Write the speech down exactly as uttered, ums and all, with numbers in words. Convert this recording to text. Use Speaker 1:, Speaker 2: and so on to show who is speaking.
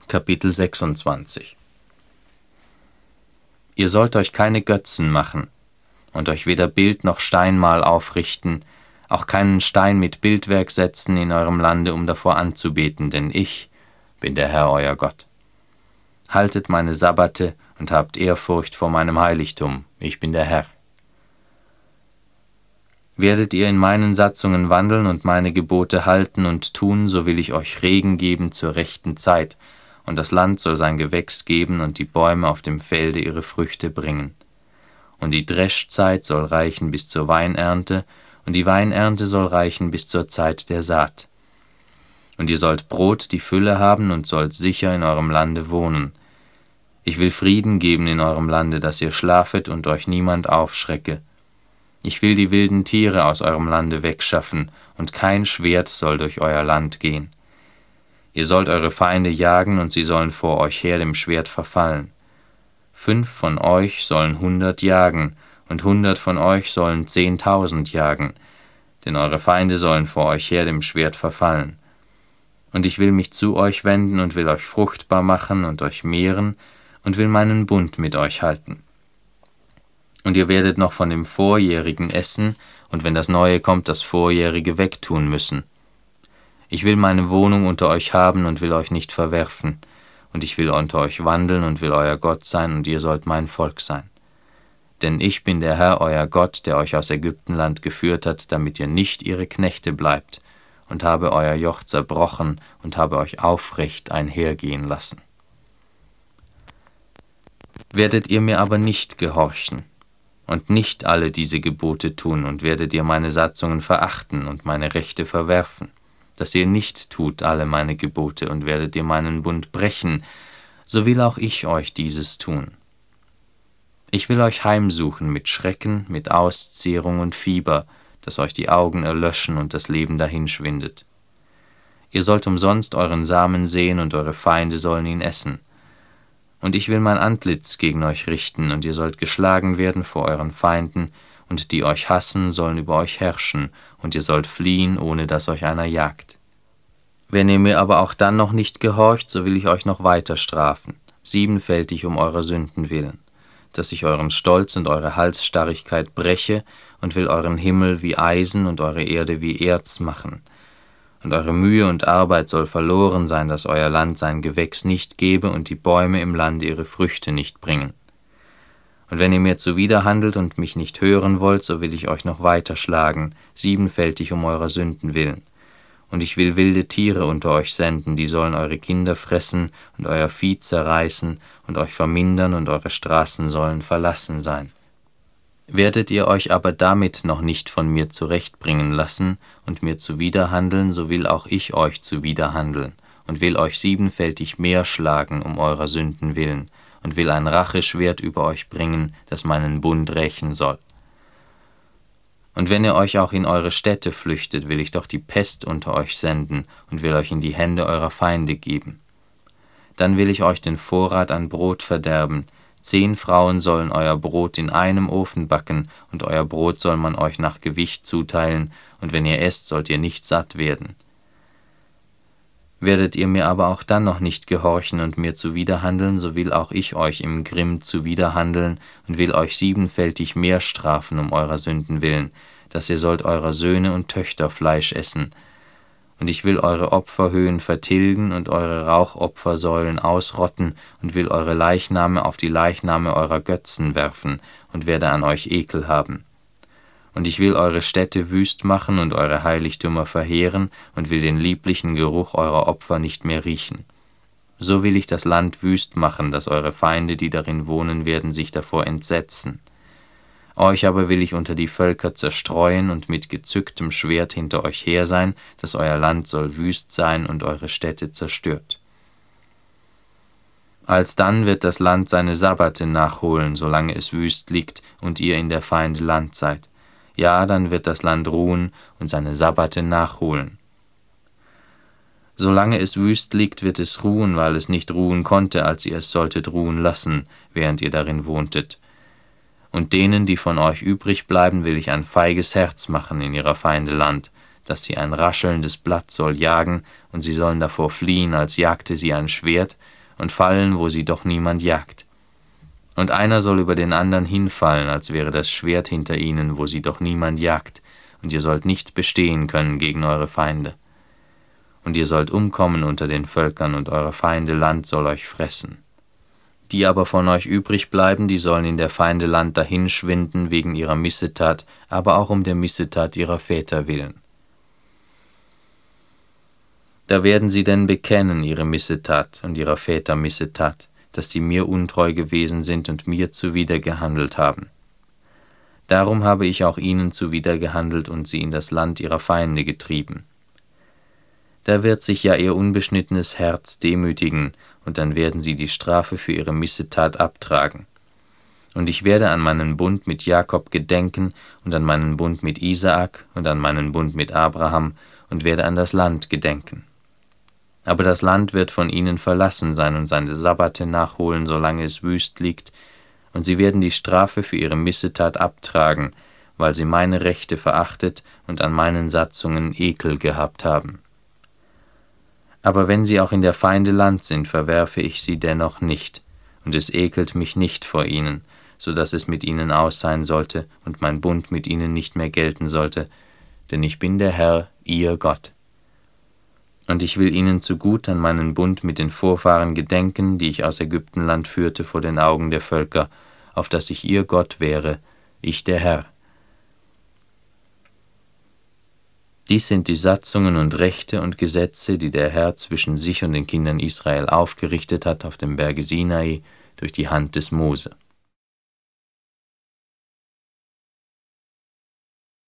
Speaker 1: Kapitel sechsundzwanzig. Ihr sollt euch keine Götzen machen und euch weder Bild noch Steinmal aufrichten, auch keinen Stein mit Bildwerk setzen in eurem Lande, um davor anzubeten, denn ich bin der Herr euer Gott. Haltet meine Sabbate und habt Ehrfurcht vor meinem Heiligtum, ich bin der Herr. Werdet ihr in meinen Satzungen wandeln und meine Gebote halten und tun, so will ich euch Regen geben zur rechten Zeit, und das Land soll sein Gewächs geben und die Bäume auf dem Felde ihre Früchte bringen. Und die Dreschzeit soll reichen bis zur Weinernte, und die Weinernte soll reichen bis zur Zeit der Saat. Und ihr sollt Brot die Fülle haben und sollt sicher in eurem Lande wohnen. Ich will Frieden geben in eurem Lande, dass ihr schlafet und euch niemand aufschrecke. Ich will die wilden Tiere aus eurem Lande wegschaffen, und kein Schwert soll durch euer Land gehen. Ihr sollt eure Feinde jagen, und sie sollen vor euch her dem Schwert verfallen. Fünf von euch sollen hundert jagen, und hundert von euch sollen zehntausend jagen, denn eure Feinde sollen vor euch her dem Schwert verfallen. Und ich will mich zu euch wenden und will euch fruchtbar machen und euch mehren und will meinen Bund mit euch halten. Und ihr werdet noch von dem Vorjährigen essen, und wenn das Neue kommt, das Vorjährige wegtun müssen. Ich will meine Wohnung unter euch haben und will euch nicht verwerfen, und ich will unter euch wandeln und will euer Gott sein, und ihr sollt mein Volk sein. Denn ich bin der Herr, euer Gott, der euch aus Ägyptenland geführt hat, damit ihr nicht ihre Knechte bleibt, und habe euer Joch zerbrochen und habe euch aufrecht einhergehen lassen. Werdet ihr mir aber nicht gehorchen und nicht alle diese Gebote tun, und werdet ihr meine Satzungen verachten und meine Rechte verwerfen, dass ihr nicht tut alle meine Gebote, und werdet ihr meinen Bund brechen, so will auch ich euch dieses tun. Ich will euch heimsuchen mit Schrecken, mit Auszehrung und Fieber, dass euch die Augen erlöschen und das Leben dahinschwindet. Ihr sollt umsonst euren Samen sehen, und eure Feinde sollen ihn essen. Und ich will mein Antlitz gegen euch richten, und ihr sollt geschlagen werden vor euren Feinden, und die euch hassen, sollen über euch herrschen, und ihr sollt fliehen, ohne dass euch einer jagt. Wenn ihr mir aber auch dann noch nicht gehorcht, so will ich euch noch weiter strafen, siebenfältig um eurer Sünden willen, dass ich euren Stolz und eure Halsstarrigkeit breche und will euren Himmel wie Eisen und eure Erde wie Erz machen. Und eure Mühe und Arbeit soll verloren sein, dass euer Land sein Gewächs nicht gebe und die Bäume im Lande ihre Früchte nicht bringen. Und wenn ihr mir zuwiderhandelt und mich nicht hören wollt, so will ich euch noch weiter schlagen, siebenfältig um eurer Sünden willen. Und ich will wilde Tiere unter euch senden, die sollen eure Kinder fressen und euer Vieh zerreißen und euch vermindern, und eure Straßen sollen verlassen sein. Werdet ihr euch aber damit noch nicht von mir zurechtbringen lassen und mir zuwiderhandeln, so will auch ich euch zuwiderhandeln und will euch siebenfältig mehr schlagen um eurer Sünden willen und will ein Racheschwert über euch bringen, das meinen Bund rächen soll. Und wenn ihr euch auch in eure Städte flüchtet, will ich doch die Pest unter euch senden und will euch in die Hände eurer Feinde geben. Dann will ich euch den Vorrat an Brot verderben. Zehn Frauen sollen euer Brot in einem Ofen backen, und euer Brot soll man euch nach Gewicht zuteilen, und wenn ihr esst, sollt ihr nicht satt werden. Werdet ihr mir aber auch dann noch nicht gehorchen und mir zuwiderhandeln, so will auch ich euch im Grimm zuwiderhandeln und will euch siebenfältig mehr strafen um eurer Sünden willen, dass ihr sollt eurer Söhne und Töchter Fleisch essen. Und ich will eure Opferhöhen vertilgen und eure Rauchopfersäulen ausrotten und will eure Leichname auf die Leichname eurer Götzen werfen und werde an euch Ekel haben. Und ich will eure Städte wüst machen und eure Heiligtümer verheeren und will den lieblichen Geruch eurer Opfer nicht mehr riechen. So will ich das Land wüst machen, dass eure Feinde, die darin wohnen werden, sich davor entsetzen. Euch aber will ich unter die Völker zerstreuen und mit gezücktem Schwert hinter euch her sein, dass euer Land soll wüst sein und eure Städte zerstört. Alsdann wird das Land seine Sabbate nachholen, solange es wüst liegt und ihr in der Feinde Land seid. Ja, dann wird das Land ruhen und seine Sabbate nachholen. Solange es wüst liegt, wird es ruhen, weil es nicht ruhen konnte, als ihr es solltet ruhen lassen, während ihr darin wohntet. Und denen, die von euch übrig bleiben, will ich ein feiges Herz machen in ihrer Feinde Land, dass sie ein raschelndes Blatt soll jagen, und sie sollen davor fliehen, als jagte sie ein Schwert, und fallen, wo sie doch niemand jagt. Und einer soll über den anderen hinfallen, als wäre das Schwert hinter ihnen, wo sie doch niemand jagt, und ihr sollt nicht bestehen können gegen eure Feinde. Und ihr sollt umkommen unter den Völkern, und eure Feinde Land soll euch fressen. Die aber von euch übrig bleiben, die sollen in der Feinde Land dahinschwinden wegen ihrer Missetat, aber auch um der Missetat ihrer Väter willen. Da werden sie denn bekennen ihre Missetat und ihrer Väter Missetat, dass sie mir untreu gewesen sind und mir zuwider gehandelt haben. Darum habe ich auch ihnen zuwider gehandelt und sie in das Land ihrer Feinde getrieben. Da wird sich ja ihr unbeschnittenes Herz demütigen, und dann werden sie die Strafe für ihre Missetat abtragen. Und ich werde an meinen Bund mit Jakob gedenken und an meinen Bund mit Isaak und an meinen Bund mit Abraham und werde an das Land gedenken. Aber das Land wird von ihnen verlassen sein und seine Sabbate nachholen, solange es wüst liegt, und sie werden die Strafe für ihre Missetat abtragen, weil sie meine Rechte verachtet und an meinen Satzungen Ekel gehabt haben. Aber wenn sie auch in der Feinde Land sind, verwerfe ich sie dennoch nicht, und es ekelt mich nicht vor ihnen, so dass es mit ihnen aus sein sollte und mein Bund mit ihnen nicht mehr gelten sollte, denn ich bin der Herr, ihr Gott. Und ich will ihnen zugut an meinen Bund mit den Vorfahren gedenken, die ich aus Ägyptenland führte vor den Augen der Völker, auf dass ich ihr Gott wäre, ich der Herr. Dies sind die Satzungen und Rechte und Gesetze, die der Herr zwischen sich und den Kindern Israel aufgerichtet hat auf dem Berge Sinai durch die Hand des Mose.